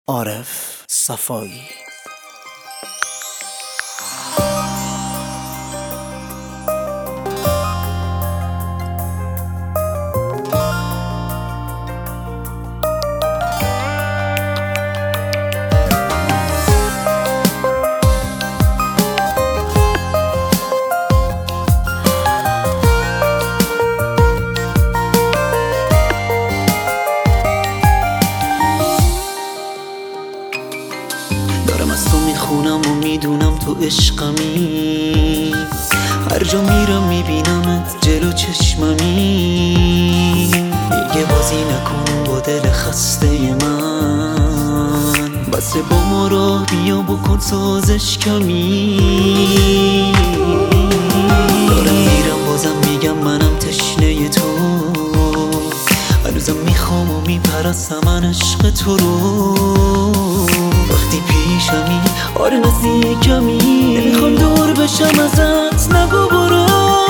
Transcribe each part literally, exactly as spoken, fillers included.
عارف صفایی. دارم از تو میخونم و میدونم تو عشقمی، هر جا میرم میبینمت جلو چشممی. دیگه بازی نکن با دل خسته من، بس با ما راه بیا بکن سازش کمی. دارم میرم بازم میگم منم تشنه تو، هنوزم میخوام و میپرستم من عشق تو رو. وقتی پیشمی آره نزدیکمی، نمیخوام دور بشم ازت، نگو برو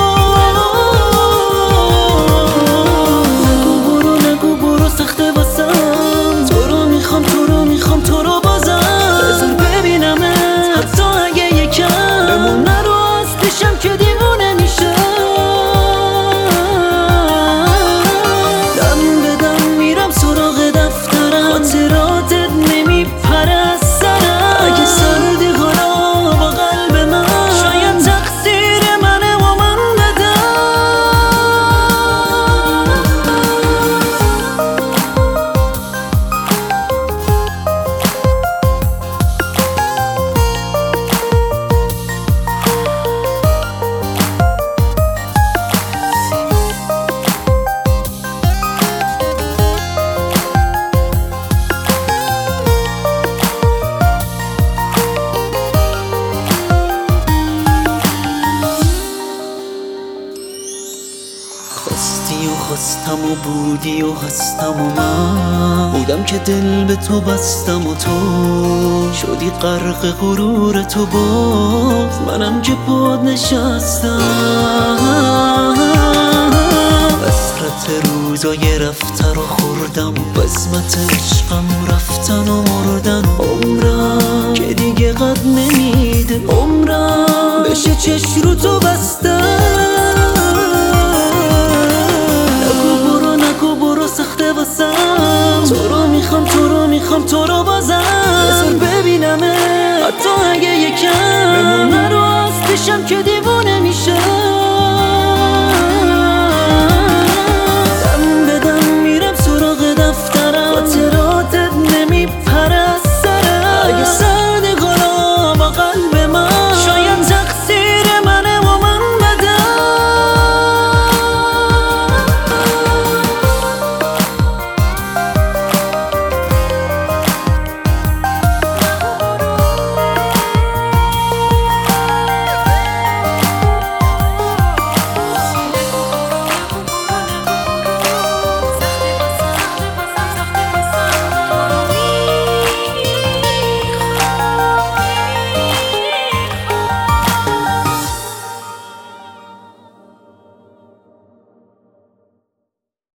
نگو برو نگو برو سخته واسم، تو رو میخوام تو رو میخوام تو رو بازم، بذار ببینمت حتی اگه یکم بمونه رو از پیشم که دیوونه میشه. دم به دم میرم سراغ دفترم، خاطراتت نمیپره از سرم. اگه سردی حالا با قلب من، شاید تقصیر منه و من بدم. خواستی و خواستم و بودی و هستم و من بودم که دل به تو بستم و تو شدی غرق غرور تو، باز منم که پاد نشستم. حسرت روزای رفته رو خوردم و بزمت عشقم رفتن و مردن. عمرم که دیگه قد نمیده، عمرم بشه چشم رو تو بستم. سخته واسم، تو رو میخوام تو رو میخوام تو رو بازم، بذار ببینمه حتی اگه یکم بمونه رو از پیشم که